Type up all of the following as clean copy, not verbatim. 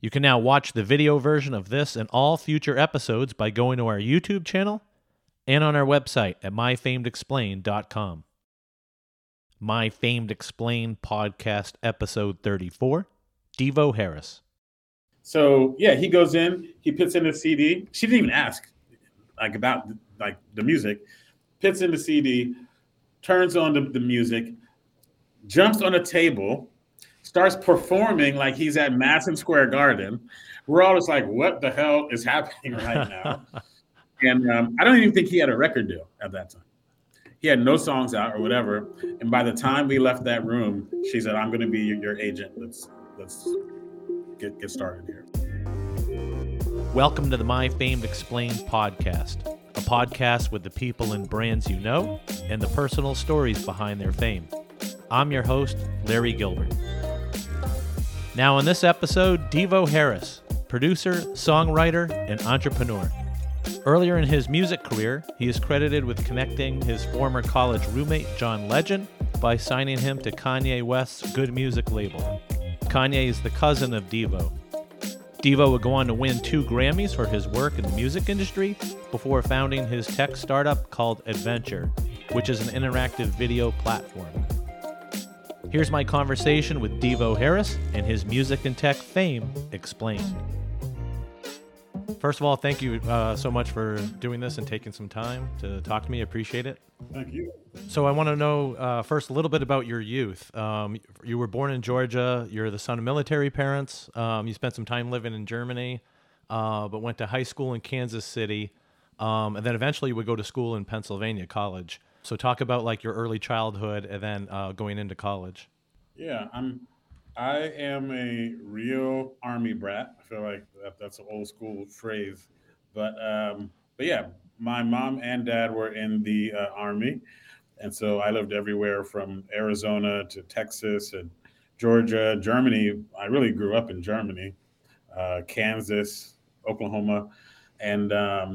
You can now watch the video version of this and all future episodes by going to our YouTube channel and on our website at myfamedexplained.com. My Famed Explained podcast episode 34, Devo Harris. So yeah, he goes in, he puts in a CD. She didn't even ask about the music. Puts in the CD, turns on the music, jumps on a table, starts performing like he's at Madison Square Garden. We're all just like, what the hell is happening right now? And I don't even think he had a record deal at that time. He had no songs out or whatever. And by the time we left that room, she said, I'm going to be your agent. Let's get started here. Welcome to the My Famed Explained podcast, a podcast with the people and brands you know and the personal stories behind their fame. I'm your host, Larry Gilbert. Now in this episode, Devo Harris, producer, songwriter, and entrepreneur. Earlier in his music career, he is credited with connecting his former college roommate, John Legend, by signing him to Kanye West's Good Music label. Kanye is the cousin of Devo. Devo would go on to win 2 Grammys for his work in the music industry before founding his tech startup called Adventure, which is an interactive video platform. Here's my conversation with Devo Harris and his music and tech fame explained. First of all, thank you so much for doing this and taking some time to talk to me. I appreciate it. Thank you. So I want to know first a little bit about your youth. You were born in Georgia. You're the son of military parents. You spent some time living in Germany, but went to high school in Kansas City, and then eventually you would go to school in Pennsylvania College. So talk about like your early childhood and then going into college. Yeah, I am a real Army brat. I feel like that's an old school phrase, but yeah, my mom and dad were in the Army, and so I lived everywhere from Arizona to Texas and Georgia, Germany. I really grew up in Germany, Kansas, Oklahoma, and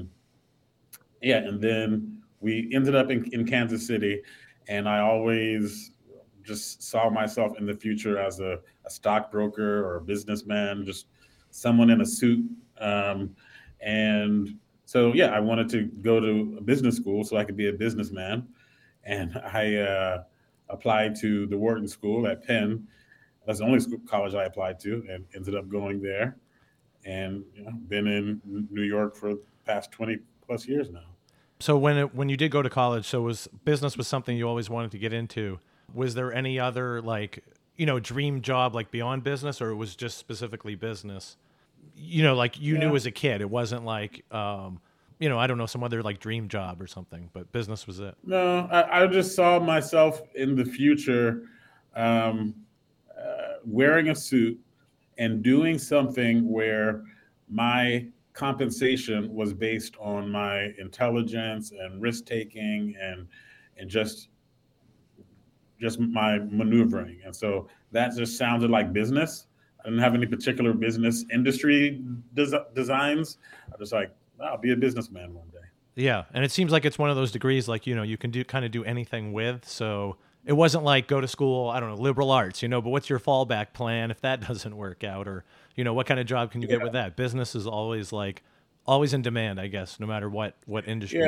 yeah, and then we ended up in Kansas City, and I always just saw myself in the future as a stockbroker or a businessman, just someone in a suit. And so, yeah, I wanted to go to a business school so I could be a businessman. And I applied to the Wharton School at Penn. That's the only college I applied to and ended up going there. And been in New York for the past 20 plus years now. So when you did go to college, so business was something you always wanted to get into. Was there any other dream job like beyond business, or it was just specifically business? Knew as a kid, it wasn't like, I don't know, some other like dream job or something, but business was it. No, I just saw myself in the future wearing a suit and doing something where my compensation was based on my intelligence and risk taking and just my maneuvering. And so that just sounded like business. I didn't have any particular business industry designs. I was like, I'll be a businessman one day. Yeah. And it seems like it's one of those degrees, like, you can do anything with. So it wasn't like go to school, I don't know, liberal arts, but what's your fallback plan if that doesn't work out? Or, what kind of job can you get with that? Business is always in demand, I guess, no matter what industry.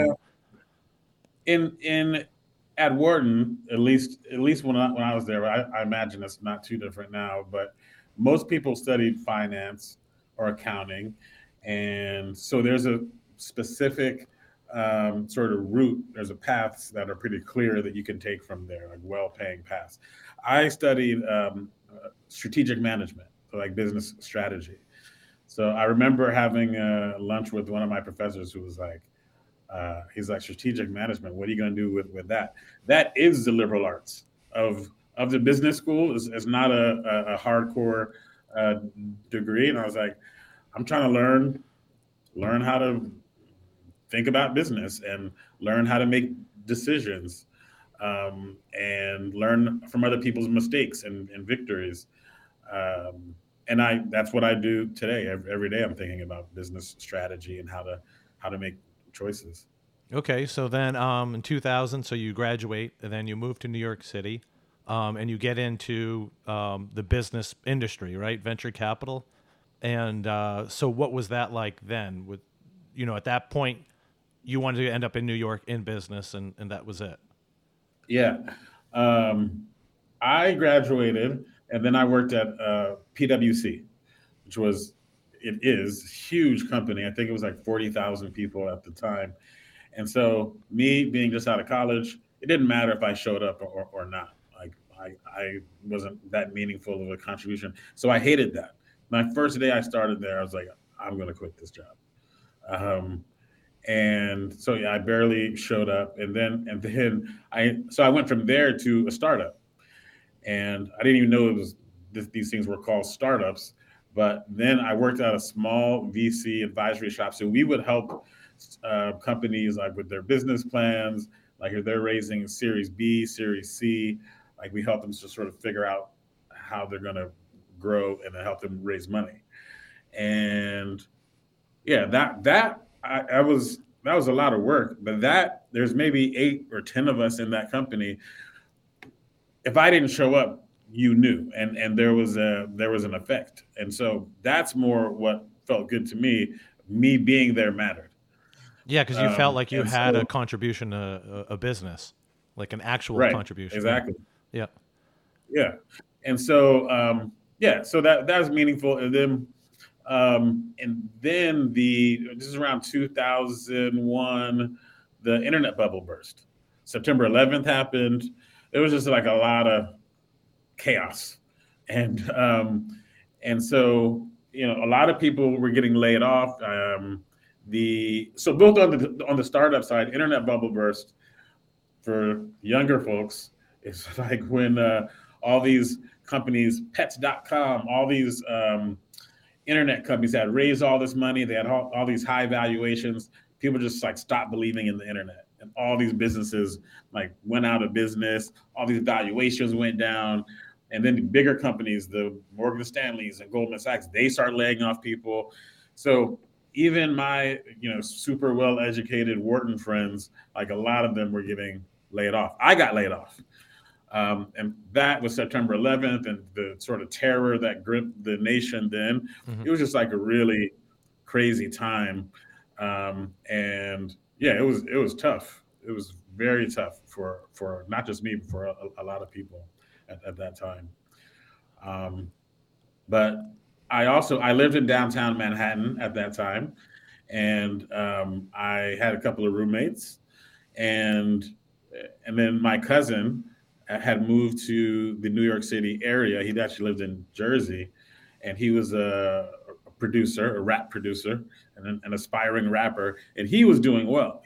Yeah. At Wharton, at least when I was there, I imagine it's not too different now, but most people studied finance or accounting. And so there's a specific sort of route. There's paths that are pretty clear that you can take from there, like well-paying paths. I studied strategic management, so like business strategy. So I remember having lunch with one of my professors who was like, he's like, strategic management, what are you going to do with that? That is the liberal arts of the business school. It's not a hardcore degree. And I was like, I'm trying to learn how to think about business and learn how to make decisions and learn from other people's mistakes and victories. And that's what I do today. Every day I'm thinking about business strategy and how to make choices. Okay, so then in 2000, so you graduate, and then you move to New York City, and you get into the business industry, right? Venture capital. And so what was that like then? With, at that point, you wanted to end up in New York in business, and that was it. Yeah. Um, I graduated and then I worked at PwC, which it is a huge company. I think it was like 40,000 people at the time. And so me being just out of college, it didn't matter if I showed up or not. Like I wasn't that meaningful of a contribution. So I hated that. My first day I started there, I was like, I'm going to quit this job. Um, and so yeah, I barely showed up. And then I went from there to a startup, and I didn't even know these things were called startups. But then I worked at a small VC advisory shop, so we would help companies like with their business plans, like if they're raising Series B, Series C, like we help them to sort of figure out how they're going to grow and then help them raise money. And yeah, that was a lot of work. But that there's maybe 8 or 10 of us in that company. If I didn't show up, you knew, and there was an effect, and so that's more what felt good to me. Me being there mattered, Yeah, because you felt like you and had a so contribution to a business, like an actual right, contribution. Yeah. exactly, Yeah. yeah, and so yeah, so that was meaningful, and then this is around 2001, the internet bubble burst. September 11th happened. It was just like a lot of chaos, and so a lot of people were getting laid off. The so both on the startup side, internet bubble burst for younger folks. It's like when all these companies, Pets.com, all these internet companies had raised all this money. They had all these high valuations. People just like stopped believing in the internet, and all these businesses like went out of business. All these valuations went down, and then the bigger companies, the Morgan Stanleys and Goldman Sachs, they start laying off people. So even my super well educated Wharton friends, like a lot of them were getting laid off. I got laid off. And that was September 11th, and the sort of terror that gripped the nation then. Mm-hmm. It was just like a really crazy time, and yeah, it was tough. It was very tough for not just me, but for a lot of people at that time. Um, but I lived in downtown Manhattan at that time, and I had a couple of roommates, and and then my cousin had moved to the New York City area. He'd actually lived in Jersey, and he was a producer, a rap producer, and an aspiring rapper, and he was doing well.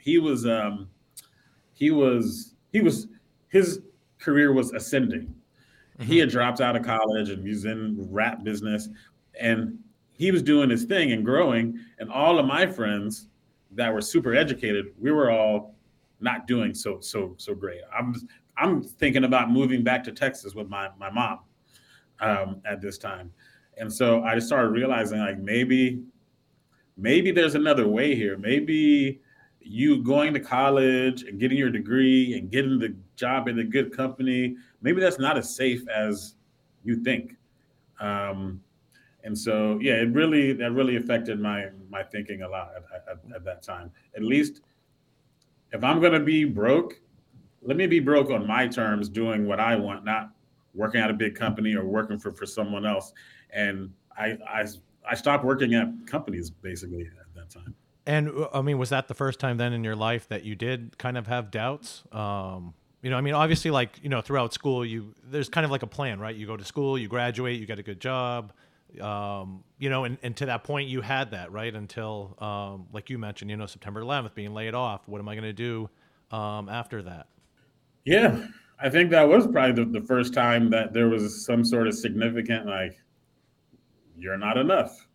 He was his career was ascending. He Mm-hmm. had dropped out of college and he was in rap business, and he was doing his thing and growing. And all of my friends that were super educated, we were all not doing so great. I'm thinking about moving back to Texas with my mom at this time, and so I just started realizing like maybe there's another way here. Maybe you going to college and getting your degree and getting the job in a good company, maybe that's not as safe as you think. Um, and so, yeah, that really affected my thinking a lot at that time. At least if I'm going to be broke, let me be broke on my terms, doing what I want, not working at a big company or working for someone else. And I stopped working at companies basically at that time. And I mean, was that the first time then in your life that you did kind of have doubts? I mean, obviously, like, throughout school, there's kind of like a plan, right? You go to school, you graduate, you get a good job, and to that point, you had that, right? Until, like you mentioned, September 11th, being laid off. What am I going to do after that? Yeah, I think that was probably the first time that there was some sort of significant, like, you're not enough.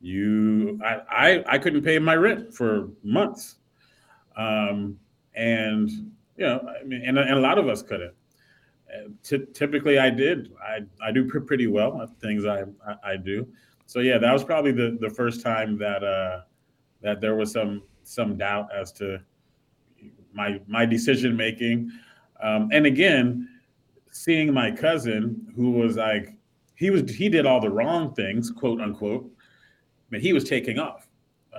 I couldn't pay my rent for months. And, I mean, and a lot of us couldn't. Typically I did. I do pretty well at things I do. So yeah, that was probably the first time that there was some doubt as to my decision making. And again, seeing my cousin who was like he did all the wrong things, quote unquote, man, he was taking off.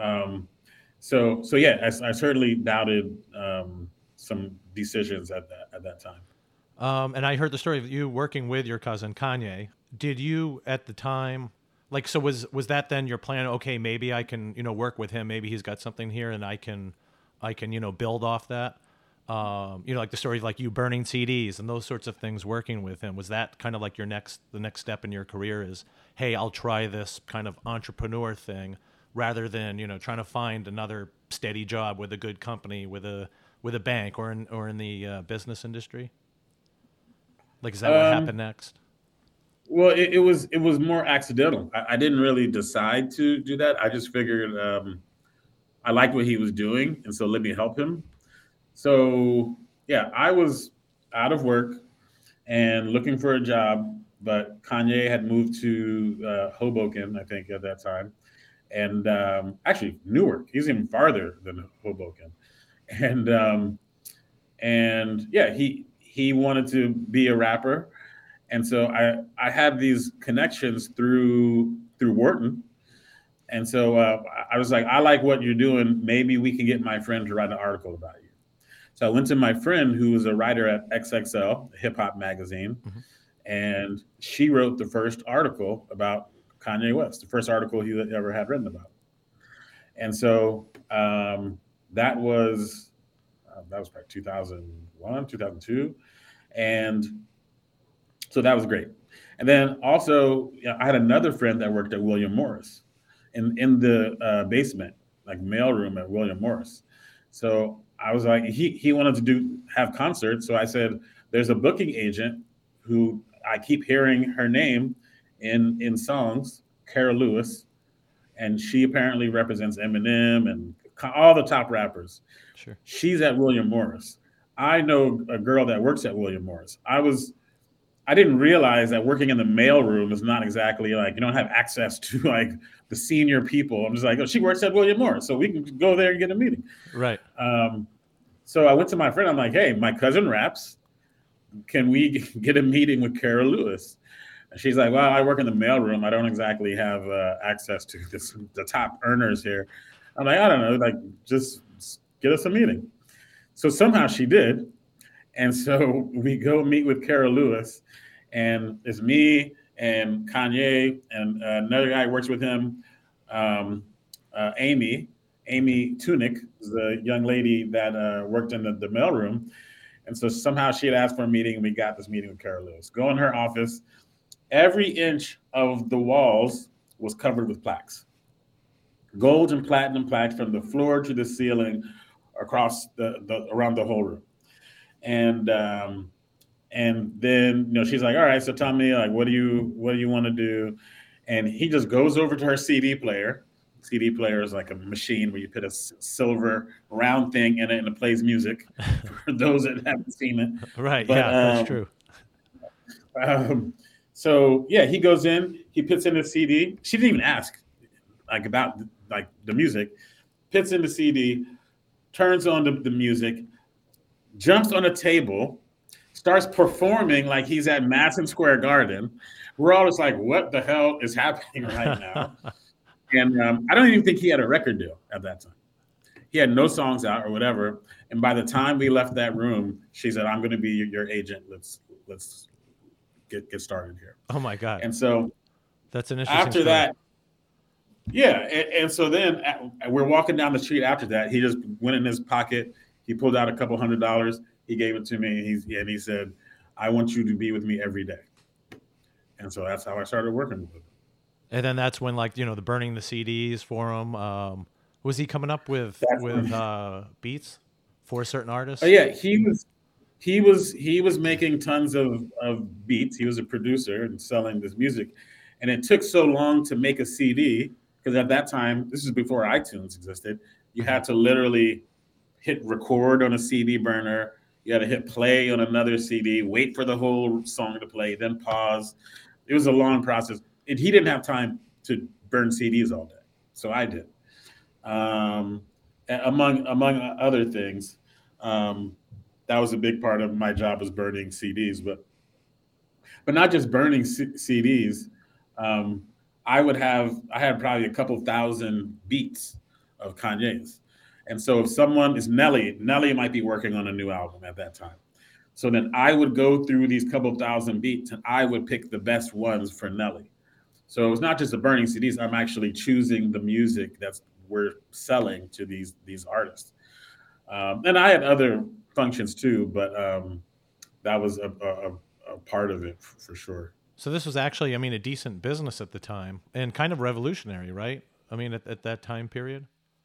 So yeah, I certainly doubted some decisions at that time. And I heard the story of you working with your cousin Kanye. Did you at the time, like, so was that then your plan? Okay, maybe I can, work with him. Maybe he's got something here, and I can, build off that. Like the story of like you burning CDs and those sorts of things, working with him. Was that kind of like the next step in your career? Is, hey, I'll try this kind of entrepreneur thing rather than trying to find another steady job with a good company with a bank or in the business industry. Like, is that what happened next? Well, it was more accidental. I didn't really decide to do that. I just figured I liked what he was doing, and so let me help him. So yeah, I was out of work and looking for a job, but Kanye had moved to Hoboken, I think, at that time, and actually Newark. He's even farther than Hoboken, and yeah, he wanted to be a rapper, and so I had these connections through Wharton, and so I was like, I like what you're doing. Maybe we can get my friend to write an article about you. So I went to my friend who was a writer at XXL, hip hop magazine, Mm-hmm. and she wrote the first article about Kanye West, the first article he ever had written about. And so that was probably 2001, 2002, and so that was great. And then also, I had another friend that worked at William Morris in the basement, like mailroom at William Morris. So I was like, he wanted to have concerts. So I said, there's a booking agent who I keep hearing her name in songs, Kara Lewis, and she apparently represents Eminem and all the top rappers. Sure. She's at William Morris. I know a girl that works at William Morris. I didn't realize that working in the mailroom is not exactly like you don't have access to like the senior people. I'm just like, oh, she works at William Morris, so we can go there and get a meeting. Right. So I went to my friend. I'm like, hey, my cousin raps. Can we get a meeting with Kara Lewis? And she's like, well, I work in the mailroom. I don't exactly have access to the top earners here. I'm like, I don't know, like just get us a meeting. So somehow she did. And so we go meet with Kara Lewis, and it's me and Kanye and another guy who works with him, Amy Tunick, the young lady that worked in the mailroom. And so somehow she had asked for a meeting, and we got this meeting with Kara Lewis. Go in her office. Every inch of the walls was covered with plaques, gold and platinum plaques from the floor to the ceiling, across the around the whole room. And then she's like, all right, so tell me, like, what do you want to do? And he just goes over to her CD player. CD player is like a machine where you put a silver round thing in it and it plays music for those that haven't seen it. Right. But, yeah, that's true. So yeah, he goes in, he puts in the CD. She didn't even ask like about like the music. Puts in the CD, turns on the music, jumps on a table, starts performing like he's at Madison Square Garden. We're all just like, what the hell is happening right now? And I don't even think he had a record deal at that time. He had no songs out or whatever. And by the time we left that room, she said, I'm going to be your agent. Let's get started here. Oh my God. And so that's an interesting after story. that, yeah. And so then we're walking down the street after that. He just went in his pocket. He pulled out a couple $100. He gave it to me. And he said, I want you to be with me every day. And so that's how I started working with him. And then that's when, like, the burning the CDs for him. Was he coming up with beats for certain artists? Oh yeah, he was making tons of beats. He was a producer and selling this music. And it took so long to make a CD because at that time, this is before iTunes existed, you had to literally hit record on a CD burner. You had to hit play on another CD, wait for the whole song to play, then pause. It was a long process. He didn't have time to burn CDs all day, so I did. Among other things, that was a big part of my job, was burning CDs, but not just burning CDs. I had probably a couple thousand beats of Kanye's. And so if someone is Nelly might be working on a new album at that time. So then I would go through these couple thousand beats and I would pick the best ones for Nelly. So it was not just the burning CDs. I'm actually choosing the music that's we're selling to these artists. And I had other functions too, but that was a part of it for sure. So this was actually, I mean, a decent business at the time and kind of revolutionary, right? I mean, at that time period.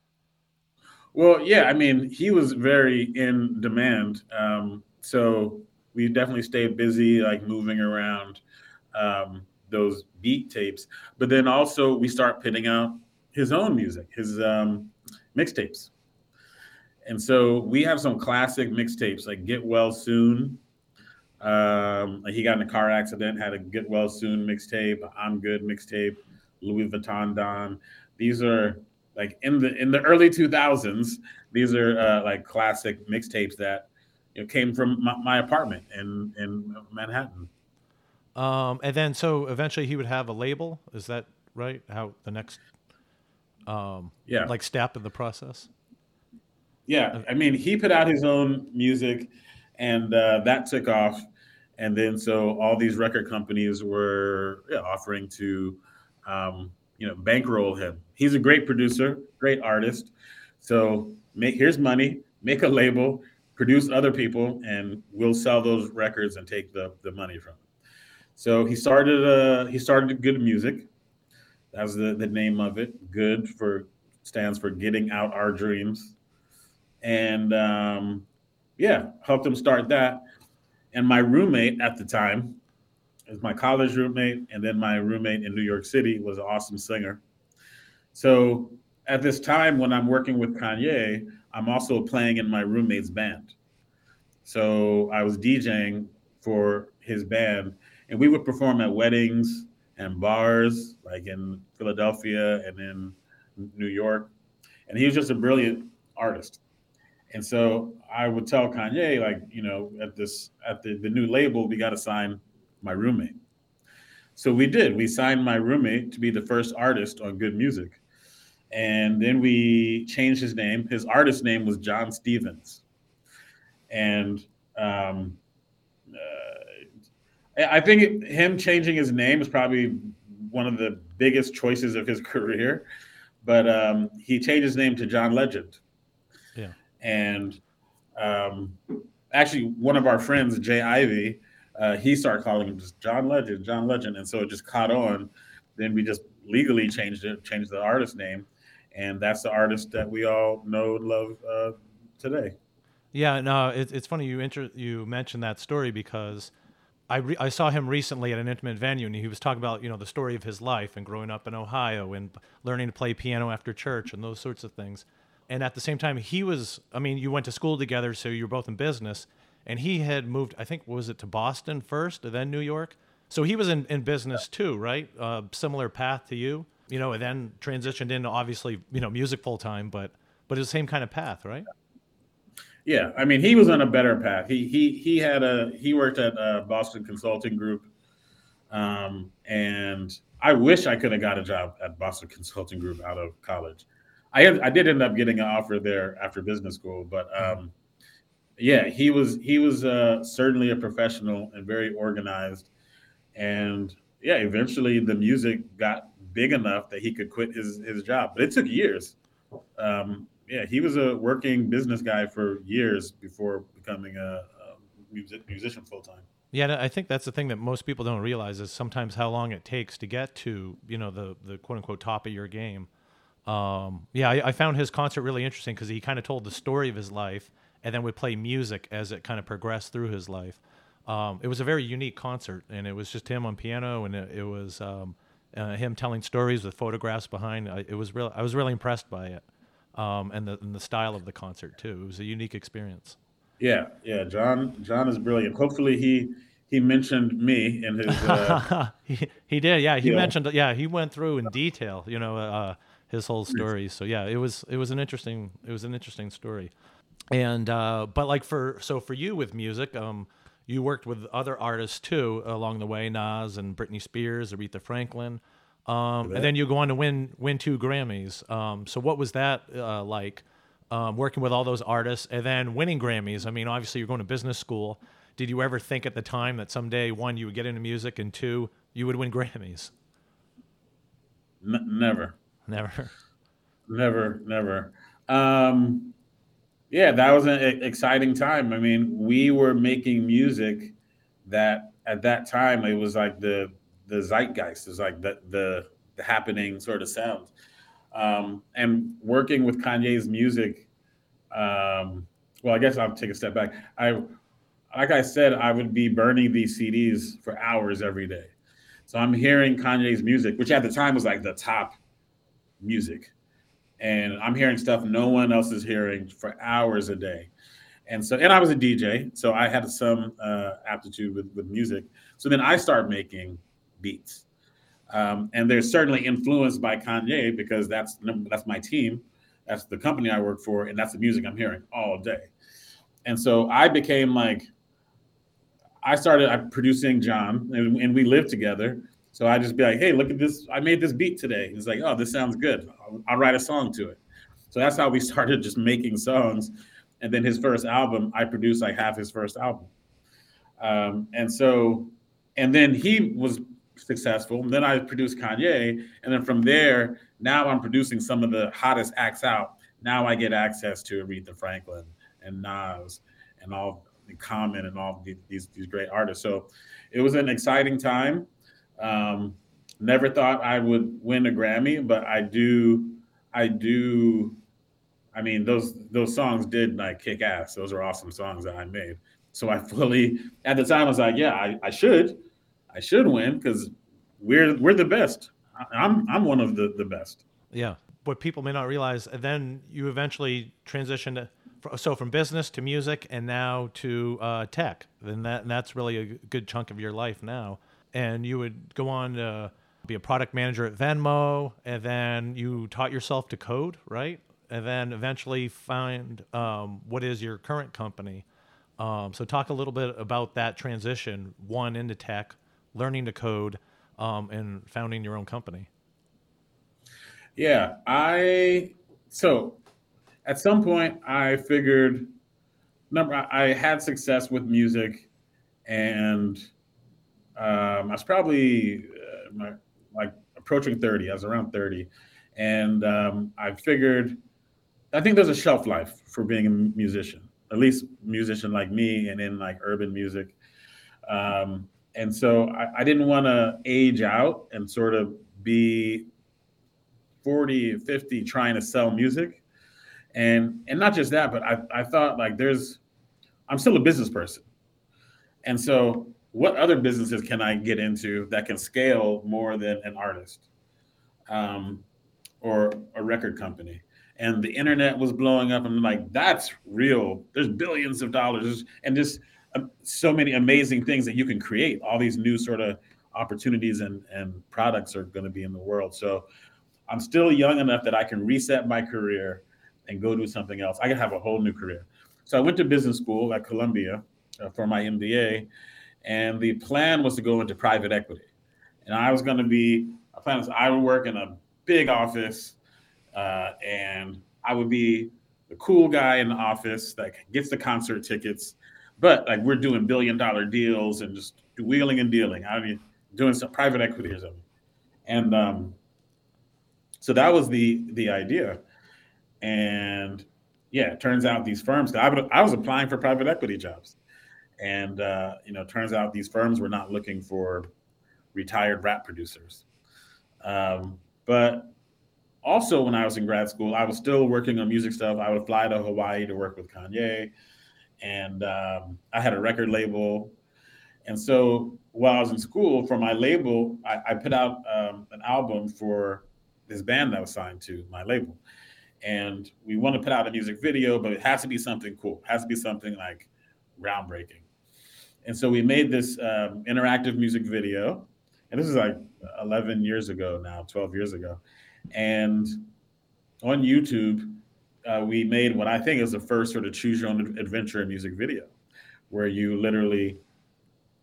Well, yeah, I mean, he was very in demand. So we definitely stayed busy, like moving around those beat tapes. But then also we start putting out his own music, his mixtapes. And so we have some classic mixtapes like Get Well Soon. Like he got in a car accident, had a Get Well Soon mixtape, I'm Good mixtape, Louis Vuitton Don. These are like in the early 2000s. These are like classic mixtapes that came from my apartment in Manhattan. And then so eventually he would have a label. Is that right? How the next Yeah, like step in the process? yeah. I mean, he put out his own music, and that took off. And then so all these record companies were offering to, bankroll him. He's a great producer, great artist. So here's money, make a label, produce other people, and we'll sell those records and take the money from it. So he started Good Music. That was the name of it. Good for stands for Getting Out Our Dreams, and helped him start that. And my roommate at the time is my college roommate, and then my roommate in New York City was an awesome singer. So at this time, when I'm working with Kanye, I'm also playing in my roommate's band. So I was DJing for his band, and we would perform at weddings and bars, like in Philadelphia and in New York. And he was just a brilliant artist. And so I would tell Kanye, like, at the new label, we got to sign my roommate. So we did. We signed my roommate to be the first artist on Good Music. And then we changed his name. His artist name was John Stevens. And I think him changing his name is probably one of the biggest choices of his career. But he changed his name to John Legend. Yeah. And actually, one of our friends, Jay Ivy, he started calling him just John Legend, John Legend. And so it just caught on. Then we just legally changed the artist name. And that's the artist that we all know and love today. Yeah, no, it's funny you mentioned that story because I saw him recently at an intimate venue, and he was talking about the story of his life and growing up in Ohio and learning to play piano after church and those sorts of things. And at the same time, you went to school together, so you were both in business, and he had moved, I think, was it to Boston first, and then New York? So he was in business too, right? Similar path to you, and then transitioned into obviously, music full time, but it's the same kind of path, right? Yeah, I mean, he was on a better path. He worked at Boston Consulting Group, and I wish I could have got a job at Boston Consulting Group out of college. I did end up getting an offer there after business school, but he was certainly a professional and very organized, and eventually the music got big enough that he could quit his job, but it took years. He was a working business guy for years before becoming a musician full time. Yeah, I think that's the thing that most people don't realize is sometimes how long it takes to get to the quote unquote top of your game. I found his concert really interesting because he kind of told the story of his life and then would play music as it kind of progressed through his life. It was a very unique concert, and it was just him on piano, and it was him telling stories with photographs behind. I was really impressed by it, and the style of the concert too. It was a unique experience. Yeah. John is brilliant. Hopefully he mentioned me in his. He did. Yeah, he mentioned. Yeah, he went through in detail. His whole story. So yeah, it was an interesting story. And but like for you with music, you worked with other artists too along the way, Nas and Britney Spears, Aretha Franklin. And then you go on to win 2 Grammys. So what was that like, working with all those artists and then winning Grammys? I mean, obviously you're going to business school. Did you ever think at the time that someday, 1, you would get into music, and 2, you would win Grammys? Never, Never. never. Yeah, that was an exciting time. I mean, we were making music that at that time it was like the zeitgeist, is like the happening sort of sound. And working with Kanye's music, well, I guess I'll take a step back. Like I said, I would be burning these CDs for hours every day. So I'm hearing Kanye's music, which at the time was like the top music. And I'm hearing stuff no one else is hearing for hours a day. And I was a DJ, so I had some aptitude with music. So then I started making beats. And they're certainly influenced by Kanye because that's my team. That's the company I work for. And that's the music I'm hearing all day. And so I became like, I started producing John, and we lived together. So I just be like, hey, look at this. I made this beat today. He's like, oh, this sounds good. I'll write a song to it. So that's how we started just making songs. And then his first album, I produced like half his first album. And then he was successful. And then I produced Kanye. And then from there, now I'm producing some of the hottest acts out. Now I get access to Aretha Franklin and Nas and all Common and all these great artists. So it was an exciting time. Never thought I would win a Grammy, but I do. I mean, those songs did like kick ass. Those are awesome songs that I made. So I fully, at the time, I was like, yeah, I should win because we're the best. I'm one of the best. Yeah. What people may not realize, and then you eventually transitioned from business to music, and now to tech. And that's really a good chunk of your life now. And you would go on to be a product manager at Venmo, and then you taught yourself to code, right? And then eventually find what is your current company. So talk a little bit about that transition, one into tech, learning to code, and founding your own company. Yeah, so at some point I figured I had success with music, and I was probably like approaching 30. I was around 30, and I figured I think there's a shelf life for being a musician, at least musician like me, and in like urban music. And so I didn't want to age out and sort of be 40, 50 trying to sell music. And not just that, but I thought like I'm still a business person. And so what other businesses can I get into that can scale more than an artist or a record company? And the internet was blowing up. And I'm like, that's real. There's billions of dollars and just so many amazing things that you can create. All these new sort of opportunities and products are going to be in the world. So I'm still young enough that I can reset my career and go do something else. I can have a whole new career. So I went to business school at Columbia for my MBA, and the plan was to go into private equity. And I would work in a big office, and I would be the cool guy in the office that gets the concert tickets. But like we're doing $1 billion deals and just wheeling and dealing. I mean, doing some private equity or something. And so that was the idea. And yeah, it turns out these firms, I was applying for private equity jobs. And, turns out these firms were not looking for retired rap producers. But also when I was in grad school, I was still working on music stuff. I would fly to Hawaii to work with Kanye. And I had a record label. And so while I was in school, for my label, I put out an album for this band that was signed to my label. And we want to put out a music video, but it has to be something cool. It has to be something like groundbreaking. And so we made this interactive music video. And this is like 11 years ago now, 12 years ago. And on YouTube, we made what I think is the first sort of choose your own adventure music video, where you literally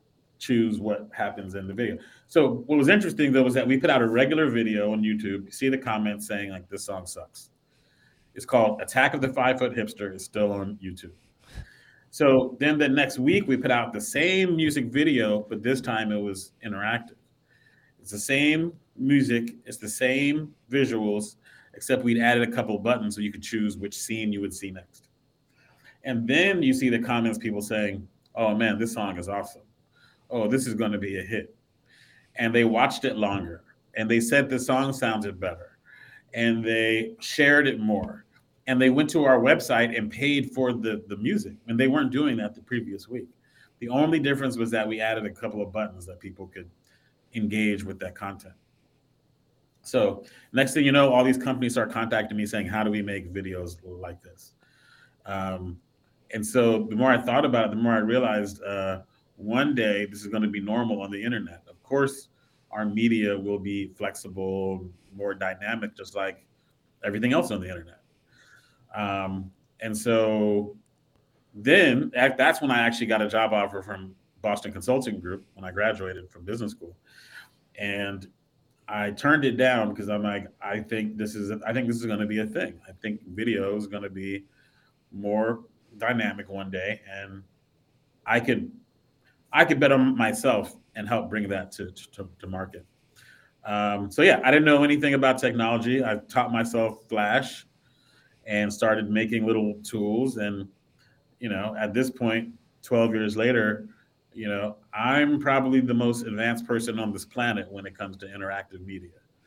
choose what happens in the video. So what was interesting though was that we put out a regular video on YouTube. You see the comments saying like this song sucks. It's called Attack of the 5 Foot Hipster. It's still on YouTube. So then the next week we put out the same music video, but this time it was interactive. It's the same music, it's the same visuals, except we'd added a couple of buttons so you could choose which scene you would see next. And then you see the comments, people saying, "Oh man, this song is awesome. Oh, this is going to be a hit." And they watched it longer, and they said the song sounded better, and they shared it more, and they went to our website and paid for the music, and they weren't doing that the previous week. The only difference was that we added a couple of buttons that people could engage with that content. So next thing you know, all these companies start contacting me saying, "How do we make videos like this?" And so the more I thought about it, the more I realized one day this is going to be normal on the internet. Of course, our media will be flexible, more dynamic, just like everything else on the internet. And so then that's when I actually got a job offer from Boston Consulting Group when I graduated from business school. And I turned it down because I'm like, I think this is going to be a thing. I think video is going to be more dynamic one day, and I could bet on myself and help bring that to market. So yeah, I didn't know anything about technology. I taught myself Flash and started making little tools. And at this point, 12 years later, I'm probably the most advanced person on this planet when it comes to interactive media.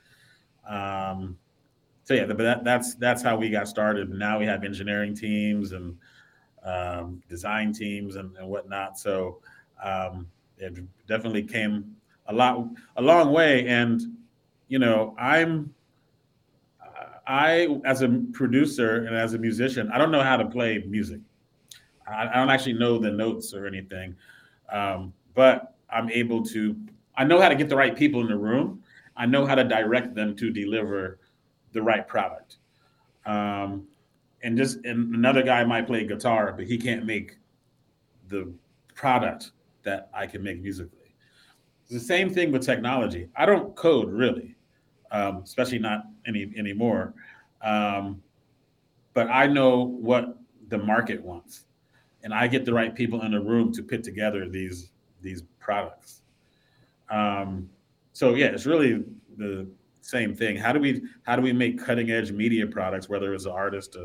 So yeah, but that's how we got started. Now we have engineering teams and design teams and whatnot. So it definitely came a long way. And I as a producer and as a musician, I don't know how to play music. I don't actually know the notes or anything, but I know how to get the right people in the room. I know how to direct them to deliver the right product. And another guy might play guitar, but he can't make the product that I can make musically. It's the same thing with technology. I don't code really, especially not anymore. But I know what the market wants, and I get the right people in the room to put together these products. So yeah, it's really the same thing. How do we make cutting edge media products, whether it's an artist,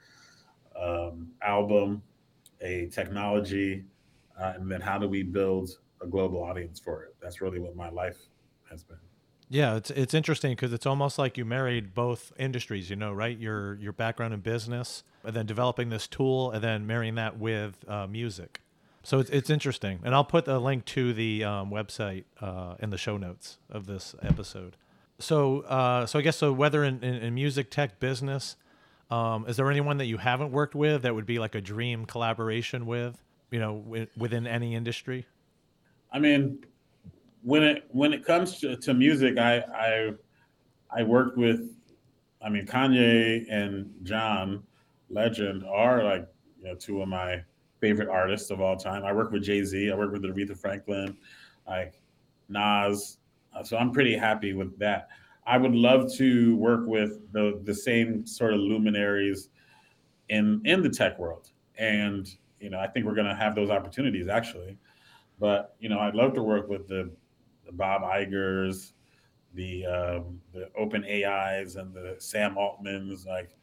album, a technology, and then how do we build a global audience for it? That's really what my life has been. Yeah, it's interesting because it's almost like you married both industries, right? Your background in business, and then developing this tool, and then marrying that with music. So it's interesting, and I'll put a link to the website in the show notes of this episode. So I guess whether in music, tech, business, is there anyone that you haven't worked with that would be like a dream collaboration with, within any industry? I mean, when it comes to music, I worked with, Kanye and John Legend are like two of my favorite artists of all time. I work with Jay-Z. I work with Aretha Franklin, like Nas. So I'm pretty happy with that. I would love to work with the same sort of luminaries in the tech world, and I think we're going to have those opportunities actually. But I'd love to work with the Bob Igers, the Open AIs, and the Sam Altmans, like,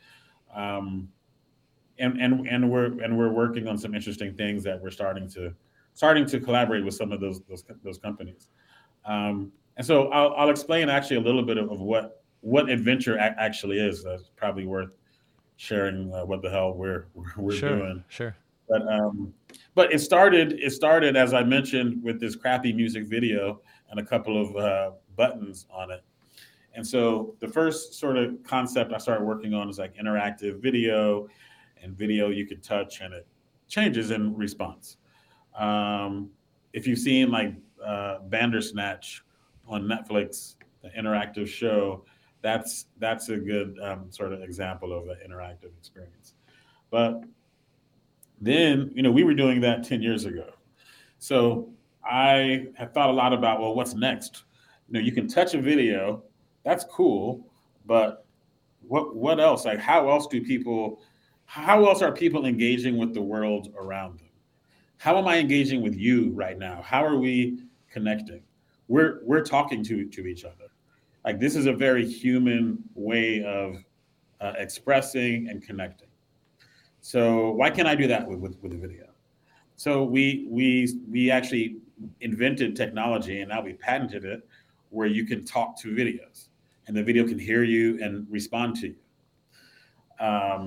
and we're working on some interesting things that we're starting to collaborate with some of those companies. And so I'll explain actually a little bit of what adventure actually is. That's probably worth sharing what the hell we're doing. Sure. But it started as I mentioned with this crappy music video and a couple of buttons on it. And so the first sort of concept I started working on is like interactive video, and video you could touch and it changes in response. If you've seen like Bandersnatch on Netflix, the interactive show, that's a good sort of example of an interactive experience. But then we were doing that 10 years ago. So I have thought a lot about, well, what's next? You can touch a video, that's cool, but what else? Like, how else are people engaging with the world around them? How am I engaging with you right now? How are we connecting? We're talking to each other. Like, this is a very human way of expressing and connecting. So why can't I do that with a video? So we actually invented technology, and now we patented it, where you can talk to videos, and the video can hear you and respond to you.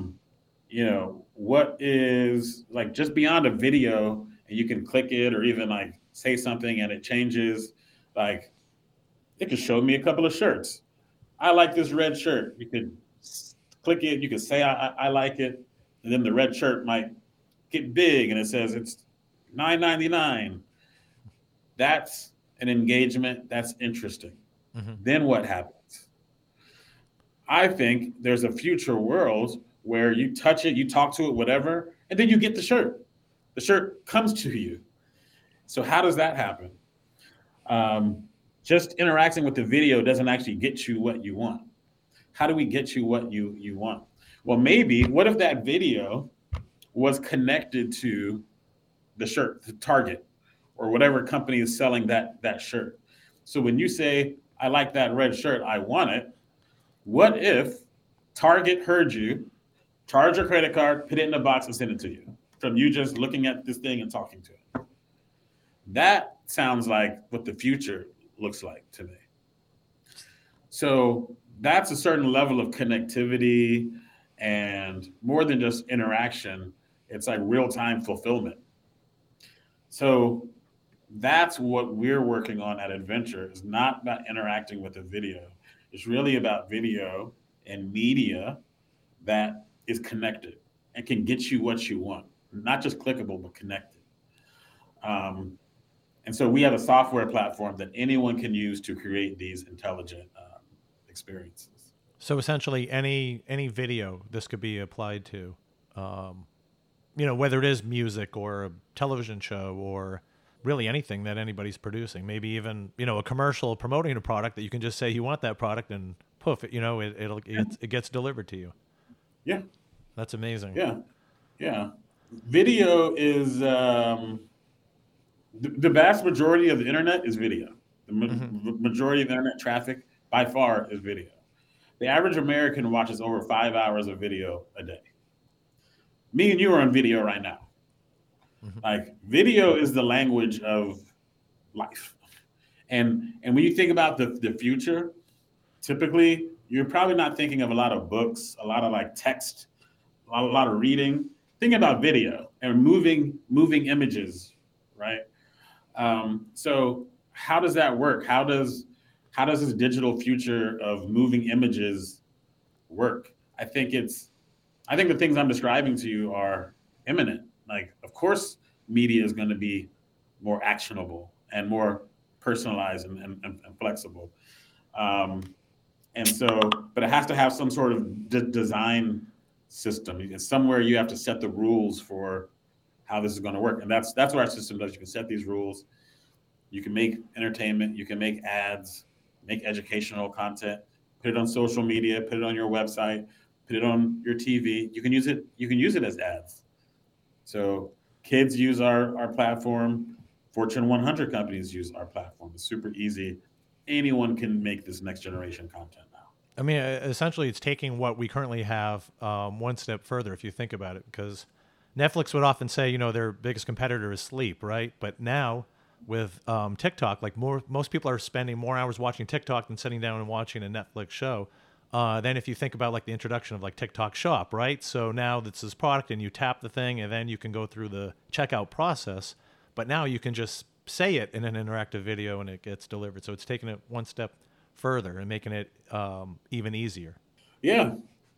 What is, like, just beyond a video, and you can click it or even like say something and it changes. Like, it could show me a couple of shirts. I like this red shirt. You could click it. You could say I like it, and then the red shirt might get big, and it says it's $9.99. That's an engagement. That's interesting. Mm-hmm. Then what happens? I think there's a future world where you touch it, you talk to it, whatever, and then you get the shirt. The shirt comes to you. So how does that happen? Just interacting with the video doesn't actually get you what you want. How do we get you what you want? Well, maybe, what if that video was connected to the shirt, the Target, or whatever company is selling that shirt? So when you say, I like that red shirt, I want it, what if Target heard you, charge your credit card, put it in a box, and send it to you from you just looking at this thing and talking to it? That sounds like what the future looks like to me. So that's a certain level of connectivity, and more than just interaction, it's like real-time fulfillment. So that's what we're working on at Adventure. It's not about interacting with a video. It's really about video and media that is connected and can get you what you want, not just clickable, but connected. And so we have a software platform that anyone can use to create these intelligent experiences. So essentially, any video this could be applied to, whether it is music or a television show or really anything that anybody's producing. Maybe even a commercial promoting a product that you can just say you want that product, and poof, it gets delivered to you. Yeah, that's amazing. Yeah. Video is the vast majority of the internet is video. The majority of internet traffic by far is video. The average American watches over 5 hours of video a day. Me and you are on video right now. Like, video is the language of life. And when you think about the future, typically you're probably not thinking of a lot of books, a lot of like text, a lot of reading. Think about video and moving images, right? So how does that work? How does this digital future of moving images work? I think the things I'm describing to you are imminent. Like, of course, media is going to be more actionable and more personalized and flexible. And so, but it has to have some sort of design system. It's somewhere you have to set the rules for how this is going to work. And that's what our system does. You can set these rules. You can make entertainment. You can make ads, make educational content, put it on social media, put it on your website, put it on your TV. You can use it as ads. So kids use our platform. Fortune 100 companies use our platform. It's super easy. Anyone can make this next generation content now. I mean, essentially, it's taking what we currently have one step further, if you think about it, because Netflix would often say, their biggest competitor is sleep, right? But now with TikTok, like most people are spending more hours watching TikTok than sitting down and watching a Netflix show. Then if you think about like the introduction of like TikTok Shop, right? So now that's this product and you tap the thing and then you can go through the checkout process. But now you can just say it in an interactive video and it gets delivered. So it's taking it one step further and making it even easier. Yeah.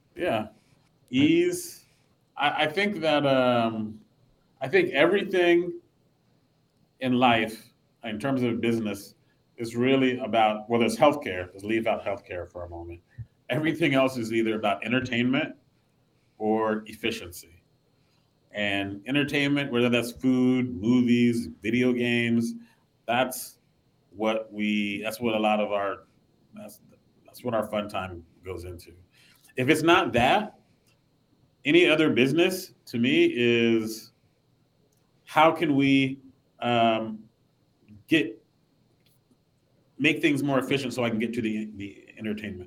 Ease. I think that I think everything in life, in terms of business, is really about, well, there's healthcare. Let's leave out healthcare for a moment. Everything else is either about entertainment or efficiency. And entertainment, whether that's food, movies, video games, That's what a lot of that's what our fun time goes into. If it's not that, any other business to me is how can we make things more efficient so I can get to the entertainment.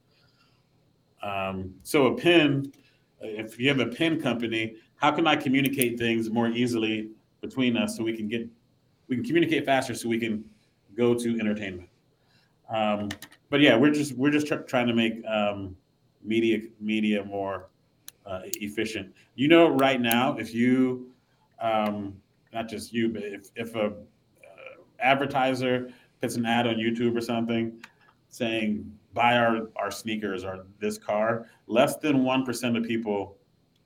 So a pen, if you have a pen company, how can I communicate things more easily between us so we can communicate faster so we can go to entertainment. But yeah, we're just trying to make media more efficient. Right now, if you not just you, but if a advertiser puts an ad on YouTube or something saying buy our sneakers or this car, less than 1% of people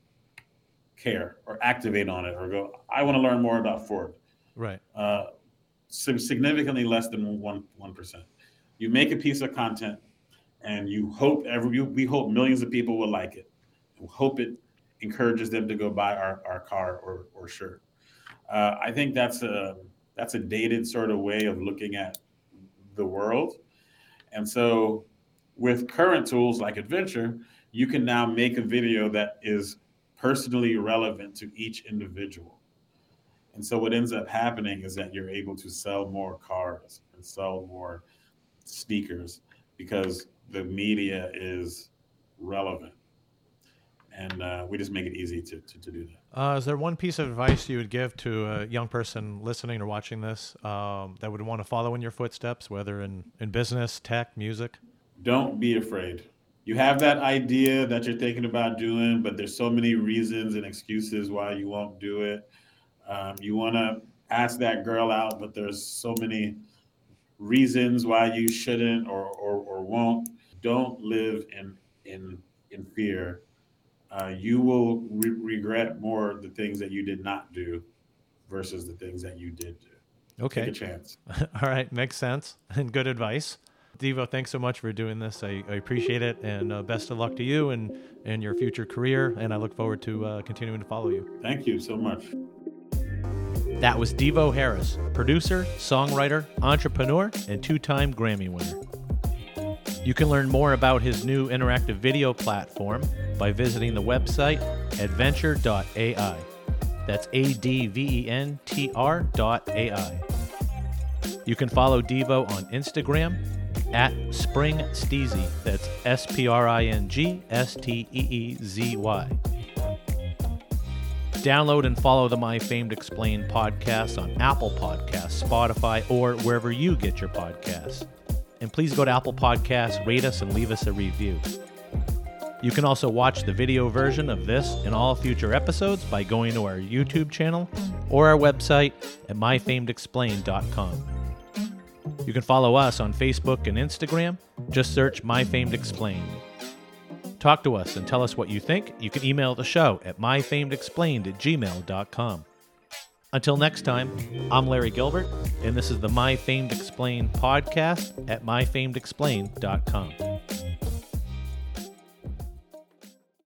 care or activate on it or go, I want to learn more about Ford. Right. Significantly less than 1%. You make a piece of content and we hope millions of people will like it. We hope it encourages them to go buy our car or shirt. I think that's a dated sort of way of looking at the world. And so with current tools like Adventure, you can now make a video that is personally relevant to each individual. And so what ends up happening is that you're able to sell more cars and sell more sneakers because the media is relevant. And we just make it easy to do that. Is there one piece of advice you would give to a young person listening or watching this that would want to follow in your footsteps, whether in business, tech, music? Don't be afraid. You have that idea that you're thinking about doing, but there's so many reasons and excuses why you won't do it. You want to ask that girl out, but there's so many reasons why you shouldn't or won't. Don't live in fear. You will regret more the things that you did not do versus the things that you did do. Okay. Take a chance. All right. Makes sense and good advice. Devo, thanks so much for doing this. I appreciate it, and best of luck to you and your future career, and I look forward to continuing to follow you. Thank you so much. That was Devo Harris, producer, songwriter, entrepreneur, and 2-time Grammy winner. You can learn more about his new interactive video platform by visiting the website adventure.ai. That's ADVENTR.ai. You can follow Devo on Instagram at SpringSteezy. That's SpringSteezy. Download and follow the My Famed Explained podcast on Apple Podcasts, Spotify, or wherever you get your podcasts. And please go to Apple Podcasts, rate us, and leave us a review. You can also watch the video version of this and all future episodes by going to our YouTube channel or our website at myfamedexplained.com. You can follow us on Facebook and Instagram. Just search My Famed Explained. Talk to us and tell us what you think. You can email the show at myfamedexplained@gmail.com. Until next time, I'm Larry Gilbert, and this is the My Famed Explained podcast at myfamedexplained.com.